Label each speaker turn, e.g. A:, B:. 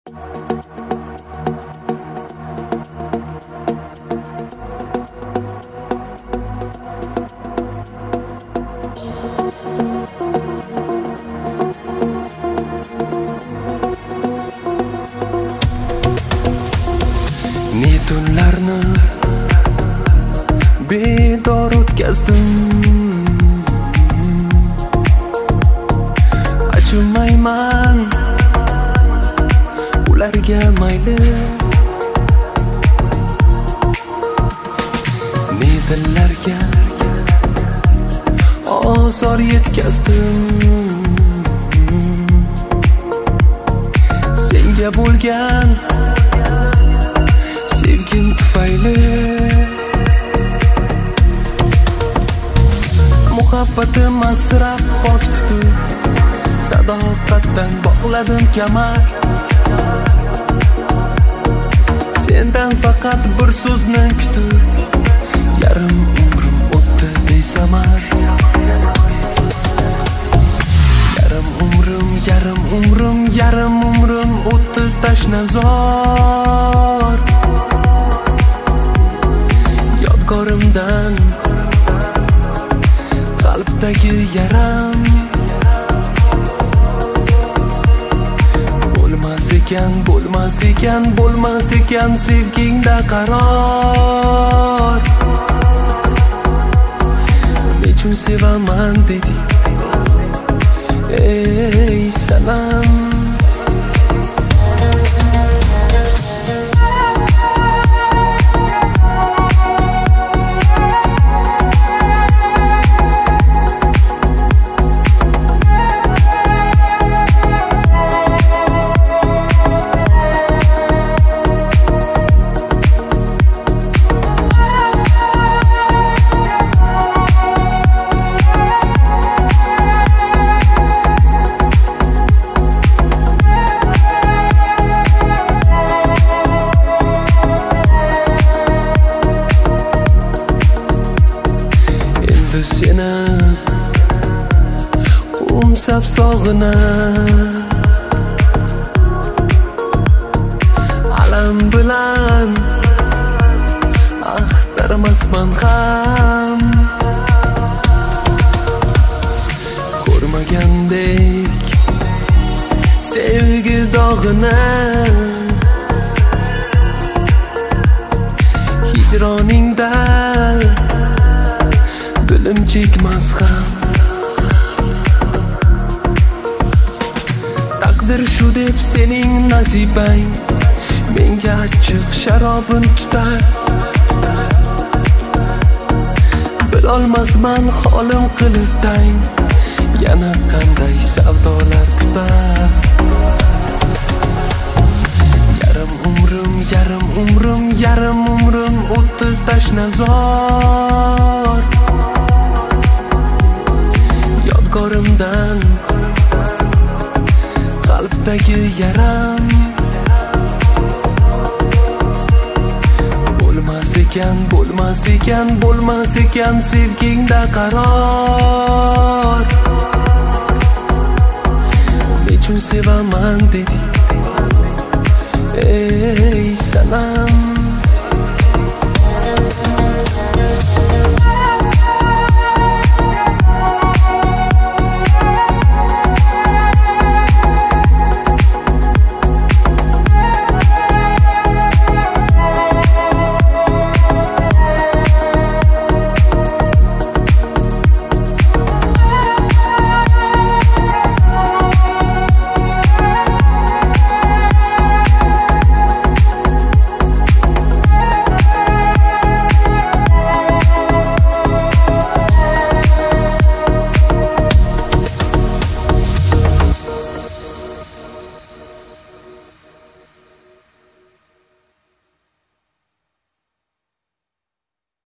A: Ne tunlarni bedor o'tkazdim, acımayman ularga mayli. Ne dillarga ozor yetkazdim, senga bo'lgan sevgim tufayli. Muhabbatim asrab pok tutib, sadoqatdan bog'ladim kamar. Sendan faqat bir so'zni kutib, yarim umrim o'tdi besamar. Yarim umrim o'tdi tashnazor. Yodgorimdan qalbdagi yaram bo'lmas ekan sevgingda qaror. Nechun sevaman deding ey sanam. Seni umsab sog'inib, alam bilan axtarmasman ham. Ko'rmagandek sevgi dog'ini, hijroningda dilim chekmas ham. Taqdir shu deb sening nasibang menga achchiq sharobin tutar. Bilolmasman holim qilibdang, yana qanday savdolar kutar. Yarim umrim o'tdi tashnazor. Yodgorimdan qalbdagi yaram bo'lmas ekan sevgingda qaror. Nechun sevaman deding ey sanam.